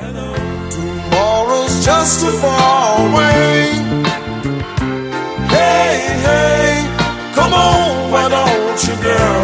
Tomorrow's just too far away. Hey, hey, come on, why don't you, girl?